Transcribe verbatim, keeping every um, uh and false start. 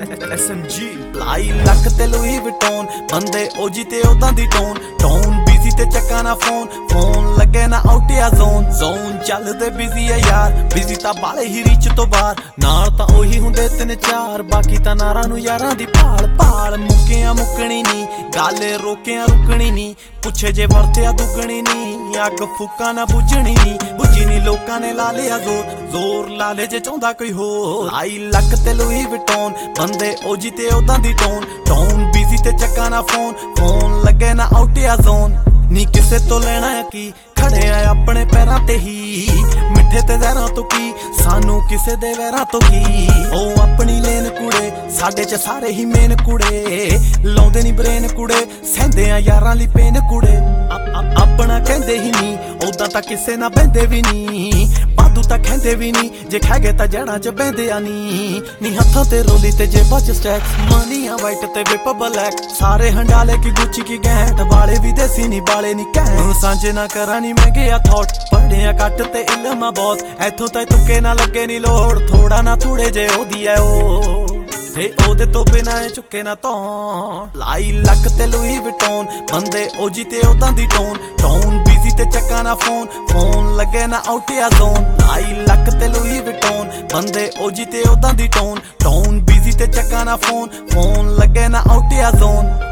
S M G ਲਾਈ ਲੱਕ ਤੇ Louis ਵਿਟੋਨ ਬੰਦੇ ਓਜੀ ਤੇ ਉਦਾਂ ਦੀ ਟੋਨ ਟੋਨ ਬਿਜ਼ੀ ਤੇ ਚੱਕਾ ਨਾ ਫੋਨ ਫੋਨ ਲੱਗੇ ਨਾ ਆਊਟਿਆ ਜ਼ੋਨ ਜ਼ੋਨ ਚੱਲਦੇ ਬਿਜ਼ੀ ਆ ਯਾਰ ਬਿਜ਼ੀ ਤਾਂ ਬਾਲੇ ਹੀ ਰੀਚ ਤੋਂ ਬਾਹਰ ਨਾਲ ਤਾਂ ਉਹੀ ਹੁੰਦੇ ਤਿੰਨ ਚਾਰ ਬਾਕੀ ਤਾਂ ਨਾਰਾਂ ਨੂੰ ਯਾਰਾਂ ਦੀ ਭਾਲ ਭਾਲ ਮੁੱਕਿਆਂ ਮੁੱਕਣੀ ਨੀ ਗਾਲੇ ਰੋਕਿਆਂ ਰੁਕਣੀ ਨੀ ਪੁੱਛੇ ਜੇ ਵਰਤਿਆ ਦੁੱਗਣੀ ਨੀ ਅੱਗ ਫੂਕਾਂ ਨਾ ਬੁਝਣੀ ਨੀ ਬੁਝੀ ਨੀ ਲੋਕਾਂ ਨੇ ਲਾ ਲਿਆ ਜ਼ੋਰ ਜ਼ੋਰ ਲਾ ਲੇ ਜੇ ਚਾਹੁੰਦਾ ਕੋਈ ਹੋਰ ਲਾਈ ਲੱਕ ਤੇ ਲੂਈ ਵਿਟੋਨ ਬੰਦੇ ਓਜੀ ਤੇ ਉਦਾਂ ਦੀ ਟੋਨ ਟੋਨ ਬਿਜ਼ੀ ਤੇ ਚੱਕਾ ਨਾ ਫੋਨ ਫੋਨ ਲੱਗੇ ਨਾ ਆਊਟਿਆ ਜ਼ੋਨ ਨੀ ਕਿਸੇ ਤੋਂ ਲੈਣਾ ਕੀ ਖੜੇ ਆ ਆਪਣੇ ਪੈਰਾਂ ਤੇ ਹੀ ਮਿੱਠੇ ਤੇ ਜ਼ਹਿਰਾਂ ਤੋਂ ਕੀ ਸਾਨੂੰ ਕਿਸੇ ਦੇ ਵੈਰਾਂ ਤੋਂ ਕੀ ਉਹ ਆਪਣੀ ਲੇਨ ਕੁੜੇ ਸਾਡੇ ਚ ਸਾਰੇ ਹੀ ਮੇਨ ਕੁੜੇ ਲਾਉਂਦੇ ਨੀ ਬ੍ਰੇਨ ਕੁੜੇ ਸਹਿੰਦੇ ਆ ਯਾਰਾਂ ਲਈ ਪੇਨ ਕੁੜੇ ਆਪਣਾ ਕਹਿੰਦੇ ਹੀ ਨੀ ਉਦਾਂ ਤਾਂ ਕਿਸੇ ਨਾ ਬਹਿੰਦੇ ਵੀ ਨੀ ਬਾਦੂ ਤਾਂ ਕਹਿੰਦੇ ਵੀ ਨੀ ਜੇ ਖਹਿ ਗਏ ਤਾਂ ਜੜਾਂ ਚ ਬਹਿੰਦੇ ਆ ਨੀ ਨੀ ਹੱਥਾਂ ਤੇ ਰੋਲੀ ਤੇ ਜੇਬਾਂ ਚ ਸਟੈਕ ਮਨੀਆਂ ਵਾਈਟ ਤੇ ਵਿਪ ਬਲੈਕ ਸਾਰੇ ਹੰਡਾਲੇ ਕੀ ਗੁੱਚੀ ਕੀ ਗੈਂਟ ਵਾਲੇ ਵੀ ਦੇਸੀ ਨੀ ਬਾਲੇ ਨੀ ਕਹਿ ਸਾਂਝੇ ਨਾ ਕਰਾਂ ਨੀ ਮੈਂ ਗਿਆ ਥੌਟ ਪੜਿਆ ਕੱਟ ਤੇ ਇਲਮਾ ਬਹੁਤ ਐਥੋਂ ਤਾਂ ਤੁੱਕੇ ਨਾ ਲੱਗੇ ਨੀ ਲੋੜ ਥੋੜਾ ਨਾ ਥੋੜੇ ਜੇ ਉਹਦੀ ਐ ਉਹ ਤੇ ਉਹਦੇ ਤੋਂ ਬਿਨਾਂ ਇਹ ਚੁੱਕੇ ਨਾ ਤੋਂ ਲਾਈ ਲੱਕ ਤੇ ਲੂਈ ਵਿਟੋਨ ਬੰਦੇ ਓਜੀ ਤੇ ਉਦਾਂ ਦੀ ਟੋਨ ਟੋਨ ਬਿਜ਼ੀ ਤੇ ਚੱਕਾ ਨਾ ਫੋਨ ਫੋਨ ਲੱਗੇ ਨਾ ਆਊਟਿਆ ਜ਼ੋਨ ਲਾਈ ਲੱਕ ਤੇ ਲੂਈ ਵਿਟੋਨ ਬੰਦੇ ਓਜੀ ਤੇ ਉਦਾਂ ਦੀ ਟੋਨ ਟੋਨ ਬਿਜ਼ੀ ਤੇ ਚੱਕਾ ਨਾ ਫੋਨ ਫੋਨ ਲੱਗੇ ਨਾ ਆਊਟਿਆ ਜ਼ੋਨ